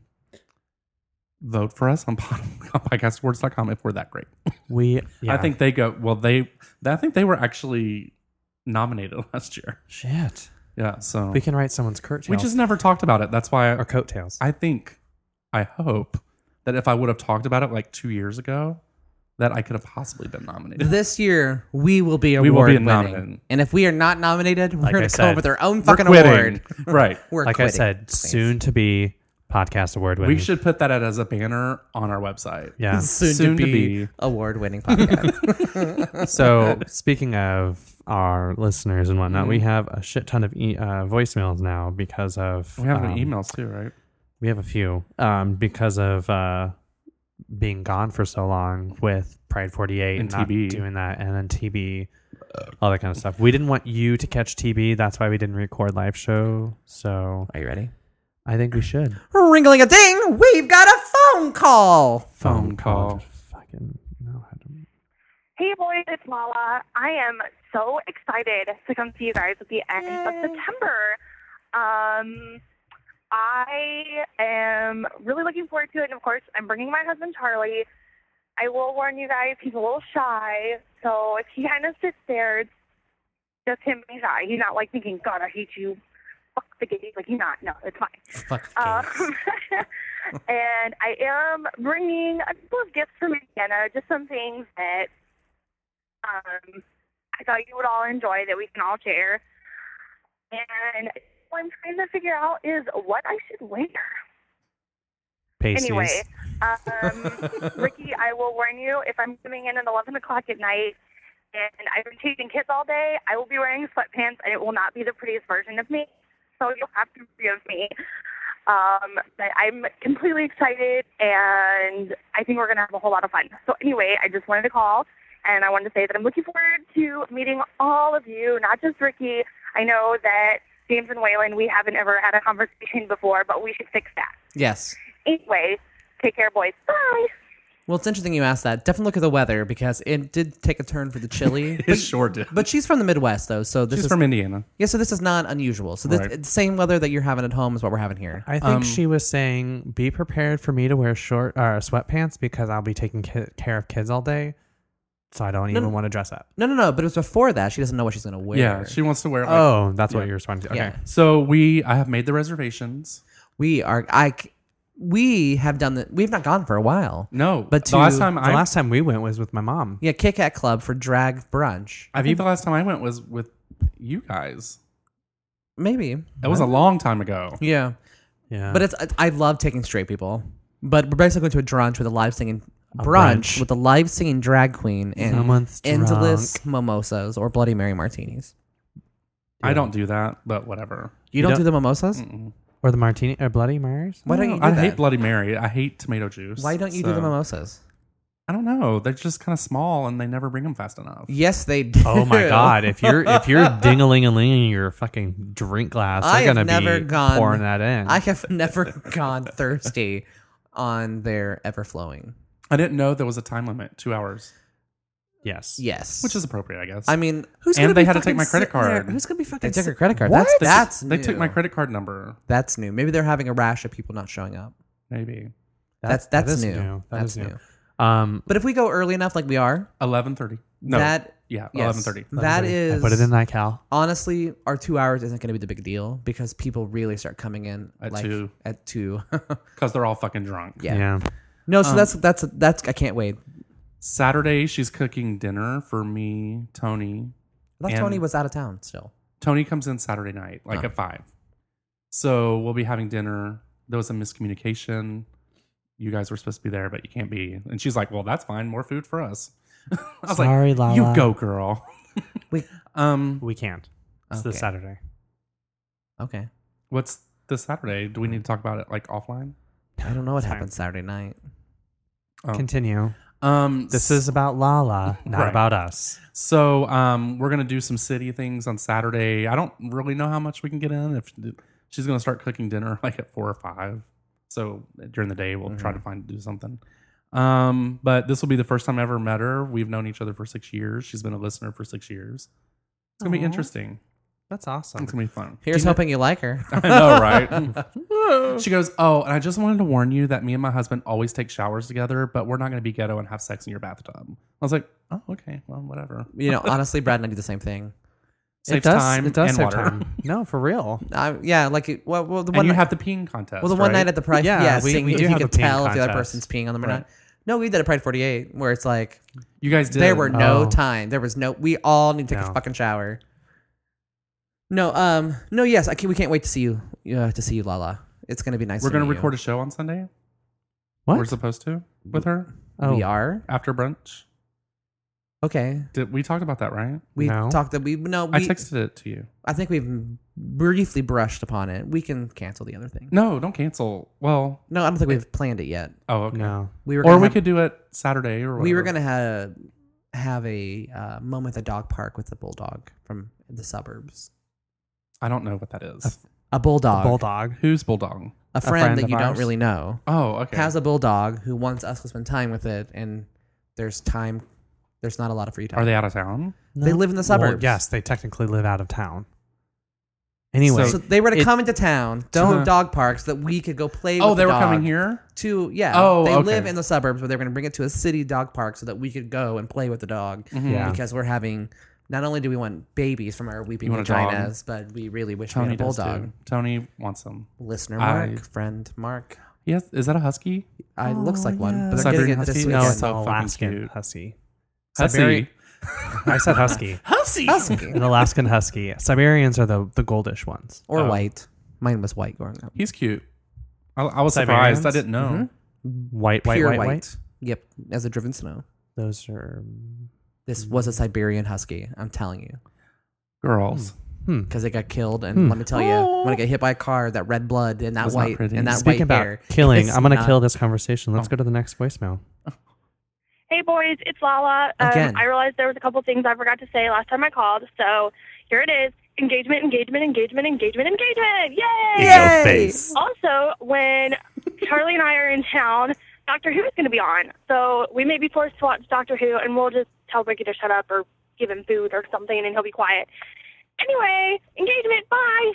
S4: vote for us on pod- on podcast awards dot com if we're that great.
S5: We, yeah.
S4: I think they go, well, they, I think they were actually nominated last year.
S5: shit.
S4: Yeah, so
S5: We can write someone's curtails.
S4: we just never talked about it. That's why I,
S5: or coattails.
S4: I think, I hope that if I would have talked about it like two years ago, that I could have possibly been nominated.
S6: This year we will be
S4: We will
S6: award
S4: be
S6: winning,
S4: nominated.
S6: and if we are not nominated, we're
S5: Like
S6: going
S5: I
S6: to come up
S5: said,
S6: with our own
S4: We're
S6: fucking
S4: quitting.
S6: award.
S4: Right.
S6: We're
S5: like I
S6: quitting.
S5: said, soon to be podcast award winning.
S4: We should put that as a banner on our website.
S5: Yeah.
S6: soon,
S4: soon
S6: to,
S4: to
S6: be,
S4: be.
S6: award-winning podcast.
S5: So speaking of our listeners and whatnot,
S4: Mm-hmm.
S5: we have a shit ton of e- uh, voicemails now because of
S4: We have
S5: um,
S4: emails too, right?
S5: We have a few um, because of uh, being gone for so long with Pride forty-eight
S4: And
S5: and
S4: T B.
S5: not doing that, and then T B, all that kind of stuff. We didn't want you to catch T B. That's why we didn't record live show. So
S6: Are you ready?
S5: I think we should
S6: Ringling a ding! We've got a phone call.
S4: Phone call.
S5: Fucking know how to.
S7: Hey boys, it's Lala. I am so excited to come see you guys at the end of September. Um, I am really looking forward to it. And of course, I'm bringing my husband Charlie. I will warn you guys, he's a little shy. So if he kind of sits there, it's just him being shy. He's not like thinking, God, I hate you. Fuck the gays. Like, he's not. No, it's fine.
S6: Fuck the
S7: Um,
S6: gays.
S7: and I am bringing a couple of gifts from Indiana, just some things that um, I thought you would all enjoy that we can all share. And what I'm trying to figure out is what I should wear.
S5: Pasties.
S7: Anyway, um, Ricky, I will warn you, if I'm coming in at eleven o'clock at night and I've been chasing kids all day, I will be wearing sweatpants and it will not be the prettiest version of me. So you'll have to forgive me. Um, but I'm completely excited, and I think we're going to have a whole lot of fun. So anyway, I just wanted to call, and I wanted to say that I'm looking forward to meeting all of you, not just Ricky. I know that James and Waylon, we haven't ever had a conversation before, but we should fix that.
S6: Yes.
S7: Anyway, take care, boys. Bye.
S6: Well, it's interesting you asked that. Definitely look at the weather because it did take a turn for the chilly.
S4: It
S6: but,
S4: sure did.
S6: but she's from the Midwest, though, so this
S4: She's
S6: is
S4: from Indiana.
S6: yeah. So this is not unusual. So this,
S4: Right.
S6: the same weather that you're having at home is what we're having here.
S5: I think
S4: Um,
S5: she was saying, be prepared for me to wear short uh, sweatpants because I'll be taking ki- care of kids all day. So I don't even
S6: no.
S5: want to dress up.
S6: No, no, no. But it was before that. She doesn't know what she's going to wear.
S4: Yeah, she wants to wear. Like,
S5: Oh, that's what
S4: yeah.
S5: you're responding to. Okay.
S6: Yeah.
S4: So we, I have made the reservations.
S6: We are. I. c- We have done the. We've not gone for a while.
S4: No,
S6: But
S4: the
S6: to-
S4: last time
S5: The
S4: I,
S5: last time we went was with my mom.
S6: Yeah, Kit Kat Club for drag brunch.
S4: I think the last time I went was with you guys.
S6: Maybe.
S4: It was a long time ago.
S6: Yeah.
S5: Yeah.
S6: But it's. I love taking straight people. But we're basically going to a brunch with a live singing
S5: A
S6: brunch,
S5: brunch.
S6: with a live singing drag queen and
S5: Someone's
S6: endless
S5: drunk.
S6: mimosas or Bloody Mary martinis.
S4: I don't do that, but whatever.
S6: You, don't,
S5: don't-
S6: do the mimosas?
S4: Mm-mm.
S5: Or the martini or Bloody Marys.
S6: Why don't
S4: No,
S6: you do
S4: I
S6: that?
S4: hate Bloody Mary. I hate tomato juice.
S6: Why don't you do
S4: so-
S6: the mimosas?
S4: I don't know. They're just kind of small and they never bring them fast enough.
S6: Yes, they do.
S5: Oh my god! If you're if you're ding-a-ling-a-ling your fucking drink glass,
S6: I
S5: they're
S6: have
S5: gonna
S6: never
S5: be
S6: gone-
S5: pouring that in.
S6: I have never gone thirsty on their ever flowing.
S4: I didn't know there was a time limit, two hours,
S5: yes.
S6: Yes,
S4: which is appropriate, I guess.
S6: I mean,
S5: Who's
S4: And
S5: gonna
S4: they
S5: be
S4: had to take
S5: fucking
S4: my credit
S5: sitting there?
S4: card.
S5: Who's gonna be
S6: they
S5: fucking?
S6: took your
S5: sit-
S6: credit card.
S5: What?
S6: That's that's
S4: they
S6: new.
S4: took my credit card number.
S6: That's new. Maybe they're having a rash of people not showing up.
S4: Maybe
S6: That's
S5: that
S6: that's
S5: is
S6: new.
S5: That
S6: That's
S5: is new.
S6: new.
S5: Um,
S6: But if we go early enough, like we are,
S4: eleven thirty. No,
S6: that
S4: yeah,
S6: yes,
S4: eleven thirty.
S6: That
S5: I
S6: is.
S5: put it in NyCal.
S6: Honestly, our two hours isn't going to be the big deal because people really start coming in
S4: At
S6: like
S4: two.
S6: at two.
S4: Because they're all fucking drunk.
S6: yeah.
S5: Yeah.
S6: No, so
S4: Um,
S6: that's that's that's I can't wait.
S4: Saturday, she's cooking dinner for me, Tony.
S6: I thought
S4: and
S6: Tony was out of town still.
S4: Tony comes in Saturday night, like
S6: Oh.
S4: at five. So we'll be having dinner. There was a miscommunication. You guys were supposed to be there, but you can't be. And she's like, well, that's fine. More food for us. I was
S5: Sorry,
S4: like,
S5: Lala.
S4: you go, girl.
S6: We-
S4: um,
S5: We can't. It's
S6: Okay.
S5: this Saturday.
S6: Okay.
S4: what's this Saturday? Do we need to talk about it like offline?
S6: I don't know what
S5: It's
S6: happened
S5: fine.
S6: Saturday night.
S4: Oh.
S5: Continue.
S4: Um,
S5: This is about Lala, not
S4: Right.
S5: about us.
S4: So um, we're gonna do some city things on Saturday. I don't really know how much we can get in. If she's gonna start cooking dinner like at four or five, so during the day we'll try to find do something. Um, but this will be the first time I ever met her. We've known each other for six years. She's been a listener for six years. It's gonna be
S5: Aw.
S4: interesting.
S5: That's awesome.
S4: It's gonna be fun.
S6: Here's hoping you like her.
S4: I know, right? She goes, oh, and I just wanted to warn you that me and my husband always take showers together, but we're not going to be ghetto and have sex in your bathtub. I was like, oh, okay, well, whatever.
S6: You know, honestly, Brad and I do the same thing.
S4: Saves
S5: it does,
S4: time
S5: it does
S4: and
S5: save
S4: water.
S5: time. No, for real.
S6: Uh, yeah, like it- well, well the
S4: And
S6: one
S4: you
S6: night,
S4: have the peeing contest.
S6: well the one
S4: right?
S6: night at the Pride.
S5: Yeah,
S6: Yeah,
S5: we-
S6: seeing
S5: we
S6: if
S5: do
S6: you
S5: have
S6: could
S5: a peeing
S6: tell if the other
S5: contest.
S6: person's peeing on them or
S4: Right.
S6: not. No, we did at Pride forty-eight, where it's like
S4: You guys did.
S6: there were no
S5: Oh.
S6: time. There was no. We all need to take
S5: No.
S6: a fucking shower. No, um, no, yes, I can, we can't wait to see you. Uh, to see you, Lala. It's gonna be nice.
S4: We're
S6: to
S4: going to
S6: meet
S4: record
S6: you.
S4: a show on Sunday.
S5: What?
S4: We're supposed to with her
S5: Oh,
S6: We are
S4: after brunch.
S6: okay.
S4: Did we talked about that, right?
S6: We
S5: No.
S6: talked that we no. We,
S4: I texted it to you.
S6: I think we've briefly brushed upon it. We can cancel the other thing.
S4: No, don't cancel. Well,
S6: No, I don't think we've planned it yet.
S4: oh, okay.
S5: no.
S6: We were
S4: Or
S6: gonna
S4: we
S6: have,
S4: could do it Saturday or whatever.
S6: we were gonna have have a uh, moment at the dog park with the bulldog from the suburbs.
S4: I don't know what that is.
S6: A bulldog,
S5: A bulldog.
S4: Who's bulldog?
S6: a friend,
S5: friend
S6: that
S5: of
S6: you don't
S5: ours?
S6: really know,
S4: Oh, okay.
S6: has a bulldog who wants us to spend time with it, and there's time. There's not a lot of free time.
S4: Are they out of town?
S6: They live in the
S5: Well,
S6: suburbs.
S5: yes, they technically live out of town. Anyway,
S6: So they were to
S5: it-
S6: come into town to
S4: Uh-huh.
S6: the dog park so that we could go play.
S4: Oh,
S6: with
S4: they
S6: the
S4: were coming
S6: dog
S4: here?
S6: to yeah.
S4: Oh,
S6: they
S4: okay.
S6: live in the suburbs, but they were going to bring it to a city dog park so that we could go and play with the dog.
S4: Mhm.
S5: Yeah.
S6: Because we're having. Not only do we want babies from our weeping
S4: You want a dog?
S6: vaginas, but we really wish
S4: Tony
S6: we had a
S4: does
S6: bulldog.
S4: too. Tony wants them.
S6: Listener
S4: I-
S6: Mark, friend Mark.
S4: Yes, is that a husky?
S6: I looks like one,
S5: yeah.
S6: but they're
S4: Siberian
S6: getting it this
S4: Husky?
S6: weekend.
S5: no,
S4: Yeah,
S5: it's
S4: so
S5: an
S4: fucking
S5: Alaskan
S4: cute.
S5: husky.
S4: Hussy.
S5: Siberi- I said husky.
S4: Hussy.
S5: An Alaskan husky. Siberians are the the goldish ones.
S6: or
S4: Oh.
S6: white. Mine was white growing up.
S4: He's cute. I, I was
S5: Siberians?
S4: surprised. I didn't know.
S5: White, white,
S6: Pure
S5: white,
S6: white.
S5: white.
S6: Yep, as a driven snow.
S5: Those are.
S6: This was a Siberian husky. I'm telling you,
S4: Girls.
S5: Hmm.
S6: because it got killed. And
S5: Hmm.
S6: let me tell you, when I get hit by a car, that red blood and that
S4: Was not
S6: white
S4: pretty.
S6: and that
S5: Speaking
S6: white
S5: about
S6: hair.
S5: killing,
S6: is
S5: I'm gonna
S6: not-
S5: kill this conversation. Let's
S4: Oh.
S5: go to the next voicemail.
S7: Hey boys, it's Lala. Um,
S6: Again.
S7: I realized there was a couple things I forgot to say last time I called, so here it is. Engagement, engagement, engagement, engagement, engagement. Yay!
S5: In your face.
S7: Also, when Charlie and I are in town, Doctor Who is going to be on. So we may be forced to watch Doctor Who, and we'll just tell Ricky to shut up or give him food or something, and he'll be quiet. Anyway, engagement, bye.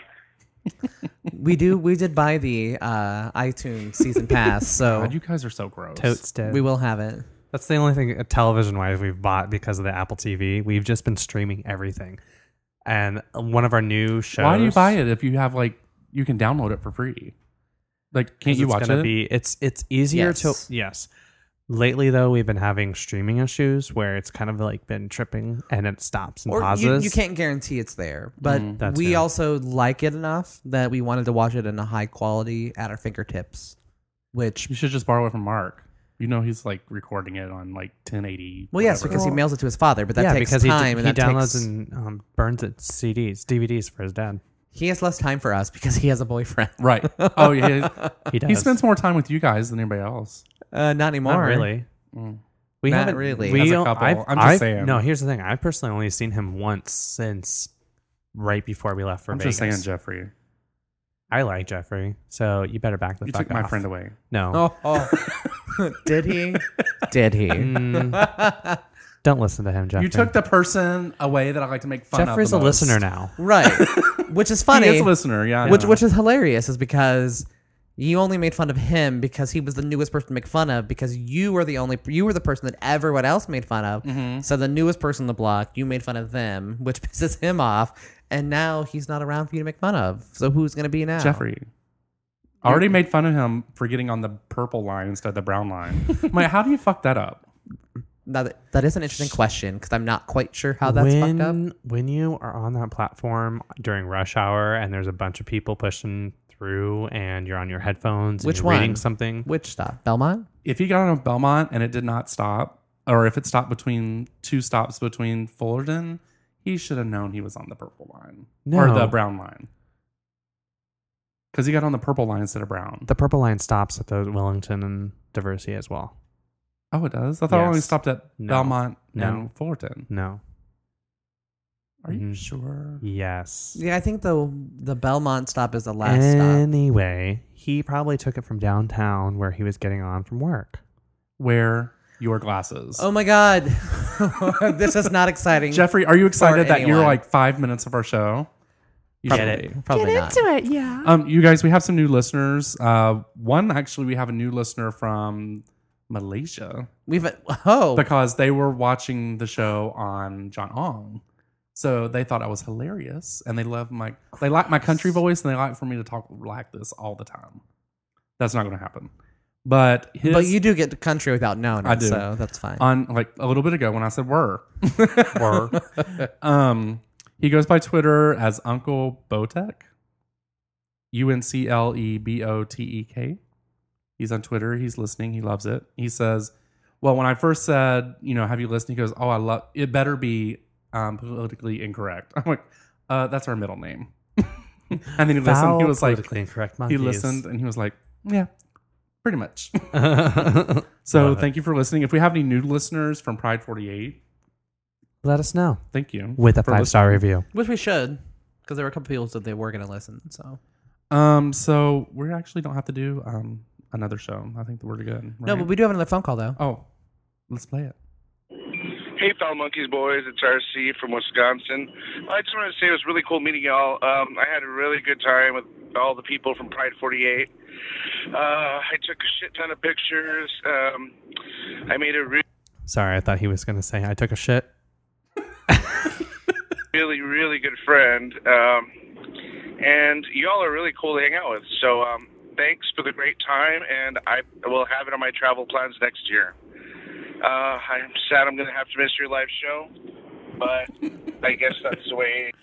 S6: We do. We did buy the uh, iTunes season pass, so
S4: God, you guys are so gross.
S5: Totes dead.
S6: we will have it.
S5: That's the only thing television wise we've bought because of the Apple T V. We've just been streaming everything. And one of our new shows.
S4: Why do you buy it if you have like you can download it for free? Like, can't you
S5: it's
S4: watch
S5: gonna
S4: it?
S5: Be, it's it's easier
S6: Yes.
S5: to yes. Lately though, we've been having streaming issues where it's kind of like been tripping and it stops and
S6: Or
S5: pauses.
S6: you, you can't guarantee it's there, but
S4: Mm,
S5: that's
S6: we
S5: fair.
S6: also like it enough that we wanted to watch it in a high quality at our fingertips. Which,
S4: You should just borrow it from Mark. You know he's like recording it on like ten eighty.
S6: well, yes,
S4: whatever.
S6: because he mails it to his father, but that
S5: yeah,
S6: takes
S5: because
S6: time,
S5: he,
S6: and
S5: he
S6: that
S5: downloads
S6: takes.
S5: and um, burns it C Ds, D V Ds for his dad.
S6: He has less time for us because he has a boyfriend.
S4: Right. Oh yeah.
S5: He does.
S4: He spends more time with you guys than anybody else.
S6: Uh, not anymore.
S5: Not really.
S4: Mm.
S5: We
S6: Not
S5: haven't
S6: really.
S5: We
S4: As a
S5: don't-
S4: couple.
S5: I've,
S4: I'm just
S5: I've-
S4: saying.
S5: No, here's the thing. I've personally only seen him once since right before we left for
S4: I'm
S5: Vegas.
S4: just saying, Jeffrey.
S5: I like Jeffrey, so you better back the
S4: You
S5: fuck
S4: took my
S5: off.
S4: friend away.
S5: No,
S6: Oh, oh. Did he? Did he?
S5: Mm, don't listen to him, Jeffrey.
S4: You took the person away that I like to make fun
S5: Jeffrey's
S4: of.
S5: a
S4: the most.
S5: listener now.
S6: Right. Which is funny.
S4: He is a listener. Yeah. I
S6: which
S4: know.
S6: which is hilarious is because you only made fun of him because he was the newest person to make fun of because you were the only you were the person that everyone else made fun of.
S4: Mm-hmm.
S6: So the newest person on the block, you made fun of them, which pisses him off, and now he's not around for you to make fun of. So who's gonna be now?
S4: Jeffrey. I already made fun of him for getting on the purple line instead of the brown line. I'm like, how do you fuck that up?
S6: That that is an interesting question because I'm not quite sure how that's
S5: when,
S6: fucked up.
S5: When you are on that platform during rush hour and there's a bunch of people pushing through and you're on your headphones and
S6: Which
S5: you're
S6: one?
S5: reading something.
S6: Which stop? Belmont?
S4: If you got on Belmont and it did not stop, or if it stopped between two stops between Fullerton, he should have known he was on the purple line or
S5: No.
S4: the brown line. Because he got on the purple line instead of brown.
S5: The purple line stops at the Wellington and Diversity as well.
S4: Oh, it does? I thought it only
S5: Yes.
S4: stopped at
S5: No.
S4: Belmont
S5: No.
S4: and Fullerton.
S5: No.
S4: Are you
S5: Mhm.
S4: sure?
S5: Yes.
S6: Yeah, I think the the Belmont stop is the last stop.
S5: Anyway, he probably took it from downtown where he was getting on from work.
S4: Wear your glasses.
S6: Oh my god, this is not exciting.
S4: Jeffrey, are you excited that you're
S6: anyone.
S4: like five minutes of our show? You
S6: Probably,
S4: should be.
S6: probably not.
S5: it, yeah.
S4: Um, you guys, we have some new listeners. Uh, one actually, we have a new listener from Malaysia
S6: We've oh
S4: because they were watching the show on John Ong, so they thought I was hilarious, and they love my they like my country voice, and they like for me to talk like this all the time. That's not going to happen. But his,
S6: but you do get to country without knowing.
S4: I
S6: it,
S4: do.
S6: so that's fine.
S4: on like a little bit ago when I said "were,"
S5: Were.
S4: um, he goes by Twitter as Uncle Botek, U N C L E B O T E K. He's on Twitter. He's listening. He loves it. He says, "Well, when I first said, you know, have you listened?" He goes, "Oh, I love it. Better be um, politically incorrect." I'm like, uh, "That's our middle name." And then he listened.
S5: Foul,
S4: He was like,
S5: politically incorrect
S4: he
S5: monkeys.
S4: listened, and he was like, "Yeah, pretty much."
S5: Love
S4: So
S5: it.
S4: thank you for listening. If we have any new listeners from Pride forty-eight,
S5: Let us know
S4: thank you
S5: with a
S4: for
S5: five star
S4: listening.
S5: review.
S6: Which we should, because there were a couple people who said they were going to listen. So
S4: Um, so we actually don't have to do um another show. I think that we're good.
S6: no,
S4: right?
S6: but we do have another phone call though.
S4: Oh, let's play it.
S8: Hey, Foul Monkeys boys, it's R C from Wisconsin. I just wanted to say it was really cool meeting y'all. Um, I had a really good time with all the people from Pride forty-eight. Uh, I took a shit ton of pictures. Um, I made a re-
S5: Sorry, I thought he was going to say I took a shit.
S8: really, really good friend. Um, and y'all are really cool to hang out with. So um, thanks for the great time, and I will have it on my travel plans next year. Uh, I'm sad I'm going to have to miss your live show, but I guess that's the way.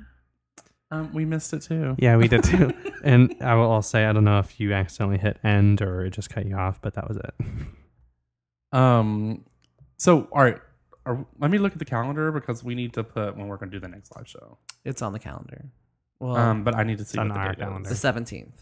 S4: Um, we missed it too.
S5: Yeah, we did too. And I will all say, I don't know if you accidentally hit end or it just cut you off, but that was it.
S4: Um, so all right, are, let me look at the calendar because we need to put when we're going to do the next live show.
S6: It's on the calendar. Well,
S4: Um, but I need to see
S5: on
S4: what the
S5: our
S4: date
S5: calendar.
S6: the
S4: is.
S6: seventeenth.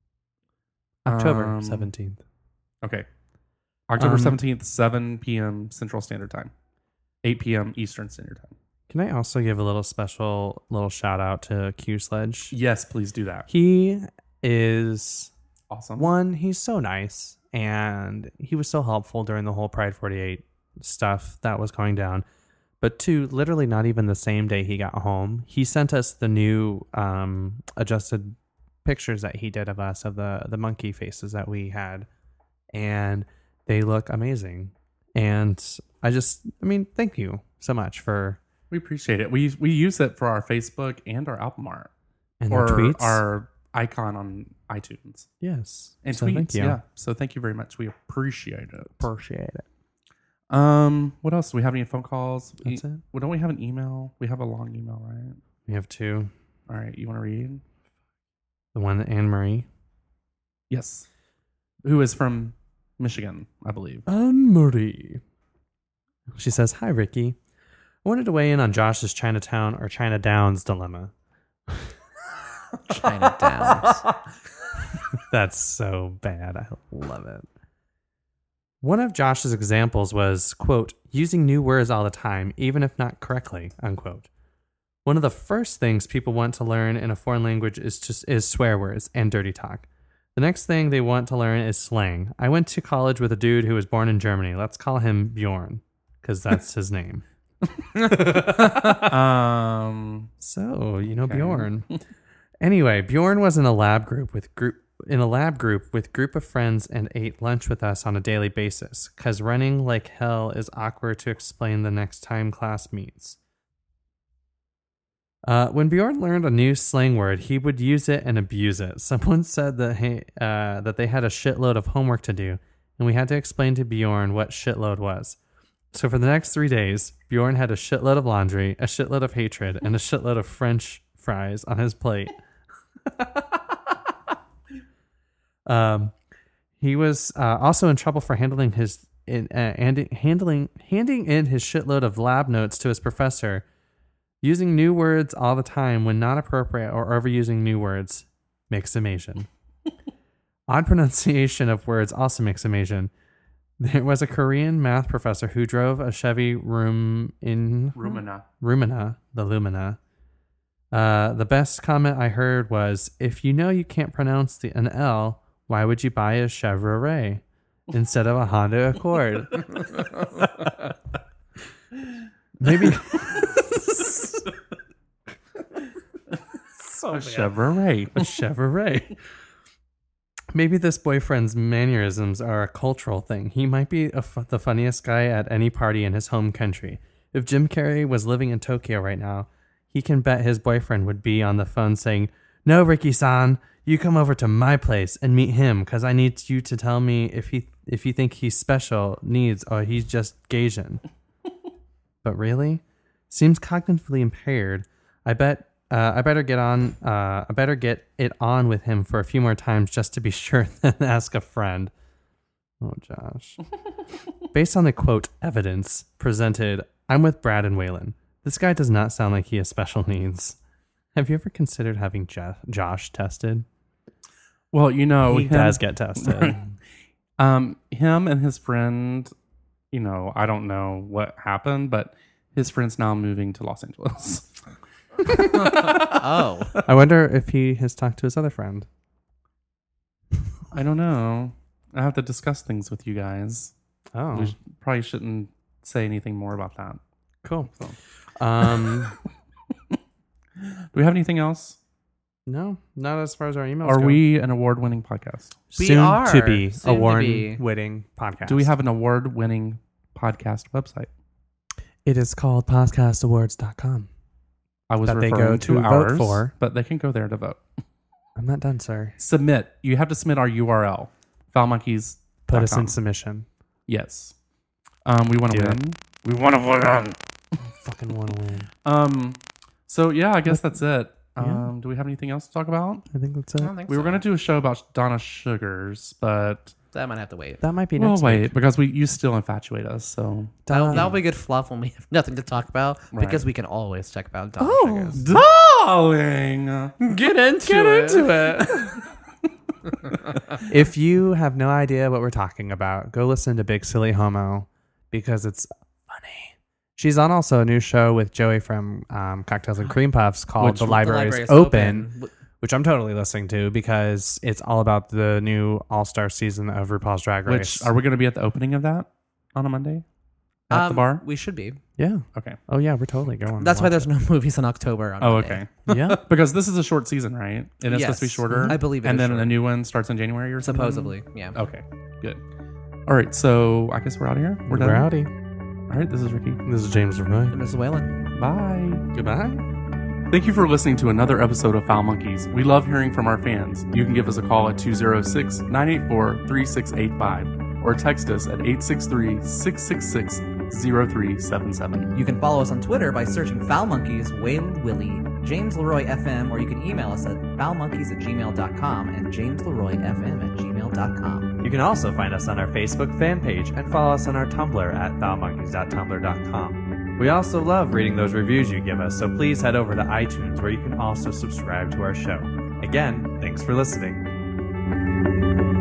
S5: October
S4: Um,
S5: seventeenth.
S4: Okay, October
S5: Um,
S4: seventeenth, seven p.m. Central Standard Time, eight p.m. Eastern Standard Time.
S5: Can I also give a little special little shout out to Q Sledge?
S4: Yes, please do that.
S5: He is
S4: Awesome.
S5: one, he's so nice and he was so helpful during the whole Pride forty-eight stuff that was going down. But two, literally not even the same day he got home, he sent us the new um, adjusted pictures that he did of us of the the monkey faces that we had, and they look amazing. And I just, I mean, thank you so much for
S4: We appreciate it. We we use it for our Facebook and our album art
S5: and
S4: or
S5: our tweets.
S4: our icon on iTunes
S5: yes,
S4: and
S5: so
S4: tweets.
S5: thank you.
S4: Yeah. So thank you very much. We appreciate it.
S5: Appreciate it.
S4: Um, what else? Do we have any phone calls?
S5: That's
S4: E-
S5: it.
S4: Well, don't we have an email? We have a long email, right?
S5: We have two.
S4: All right. You want to read?
S5: The one that Anne Marie.
S4: Yes. Who is from Michigan, I believe.
S5: Anne Marie. She says, "Hi, Ricky. I wanted to weigh in on Josh's Chinatown or China Downs dilemma."
S6: China Downs.
S5: That's so bad. I love it. One of Josh's examples was, quote, using new words all the time, even if not correctly, unquote. One of the first things people want to learn in a foreign language is just is swear words and dirty talk. The next thing they want to learn is slang. I went to college with a dude who was born in Germany. Let's call him Bjorn, because that's his name.
S4: um.
S5: So, you know
S4: Okay.
S5: Bjorn. Anyway, Bjorn was in a lab group with group in a lab group with group of friends and ate lunch with us on a daily basis, cuz running like hell is awkward to explain the next time class meets. Uh, when Bjorn learned a new slang word, he would use it and abuse it. Someone said that he, uh, that they had a shitload of homework to do, and we had to explain to Bjorn what shitload was. So for the next three days, Bjorn had a shitload of laundry, a shitload of hatred, and a shitload of French fries on his plate. um, he was uh, also in trouble for handling his in, uh, handing, handling handing in his shitload of lab notes to his professor, using new words all the time when not appropriate, or overusing new words makes summation. Odd pronunciation of words also makes summation. There was a Korean math professor who drove a Chevy Room in
S4: Rumina.
S5: Rumina, the Lumina. Uh, the best comment I heard was, "If you know you can't pronounce the an L, why would you buy a Chevrolet instead of a Honda Accord?" Maybe.
S4: So a Chevrolet.
S5: A Chevrolet. Maybe this boyfriend's mannerisms are a cultural thing. He might be a f- the funniest guy at any party in his home country. If Jim Carrey was living in Tokyo right now, he can bet his boyfriend would be on the phone saying, "No, Ricky-san, you come over to my place and meet him because I need you to tell me if he if you think he's special needs or he's just Gasian." But really? Seems cognitively impaired. I bet uh, I better get on. Uh, I better get it on with him for a few more times just to be sure, then ask a friend. Oh, Josh. Based on the quote evidence presented, I'm with Brad and Waylon. This guy does not sound like he has special needs. Have you ever considered having Jo- Josh tested?
S4: Well, you know,
S5: He
S4: him,
S5: does get tested.
S4: um, him and his friend, you know, I don't know what happened, but his friend's now moving to Los Angeles.
S6: Oh.
S5: I wonder if he has talked to his other friend.
S4: I don't know. I have to discuss things with you guys.
S5: Oh,
S4: We sh- probably shouldn't say anything more about that.
S5: cool.
S4: So.
S5: Um,
S4: Do we have anything else?
S5: no, not as far as our emails
S4: Are
S5: go.
S4: we an award-winning podcast?
S6: We
S5: soon
S6: are.
S5: to be
S6: Soon to be.
S5: award-winning podcast?
S4: Do we have an award-winning podcast website?
S5: It is called podcast awards dot com.
S4: I was
S5: That they
S4: referring
S5: go
S4: to
S5: to vote
S4: ours,
S5: for.
S4: but they can go there to vote.
S5: I'm not done, sir.
S4: Submit. You have to submit our U R L. Foul Monkeys.
S5: Put us in submission.
S4: Yes. Um, we want to
S5: Do
S4: win. We want to win.
S5: Fucking want to win.
S4: Um. So yeah, I guess that's it.
S5: Yeah.
S4: Um. Do we have anything else to talk about?
S5: I think that's
S6: I
S5: it.
S6: don't think
S4: We
S6: so.
S4: were gonna do a show about Donna Sugars, but
S6: That might have to wait.
S5: That might be
S4: we'll
S5: next
S4: wait
S5: week.
S4: because we you still infatuate us. So
S6: That'll, that'll be good fluff when we have nothing to talk about
S4: Right.
S6: because we can always talk about Donna
S5: Oh,
S6: Sugars.
S4: darling,
S6: Get into
S5: Get
S6: it.
S5: into it. If you have no idea what we're talking about, go listen to Big Silly Homo because it's funny. She's on also a new show with Joey from um, Cocktails and Cream Puffs called
S4: Which-
S5: The
S4: The
S5: Library is
S6: Library is
S5: Open,
S6: Open.
S5: which I'm totally listening to because it's all about the new All-Star season of RuPaul's Drag Race.
S4: which are we gonna be at the opening of that on a Monday at the
S6: Um,
S4: bar?
S6: We should be.
S5: yeah.
S4: Okay.
S5: Oh, yeah, we're totally going.
S6: That's
S5: to
S6: why
S5: watch
S6: there's no movies in October. On
S4: Oh,
S6: Monday.
S4: okay.
S5: it. Yeah.
S4: Because this is a short season, right? And it's supposed to be
S6: Yes.
S4: shorter.
S6: I believe it
S4: And
S6: is
S4: then a
S6: short.
S4: new one starts in January or something.
S6: Supposedly, yeah.
S4: Okay. Good. All right. So I guess we're out of here. We're done.
S5: We're outie.
S4: All right. This is Ricky.
S5: This is James Roy.
S6: And Missus Whalen.
S4: Bye.
S5: Goodbye.
S4: Thank you for listening to another episode of Foul Monkeys. We love hearing from our fans. You can give us a call at two oh six, nine eight four, three six eight five or text us at eight six three, six six six, zero three seven seven.
S6: You can follow us on Twitter by searching Foul Monkeys, Wayland Willie, James Leroy F M, or you can email us at foulmonkeys at gmail dot com and jamesleroyfm at gmail dot com.
S5: You can also find us on our Facebook fan page and follow us on our Tumblr at foul monkeys dot tumblr dot com. We also love reading those reviews you give us, so please head over to iTunes where you can also subscribe to our show. Again, thanks for listening.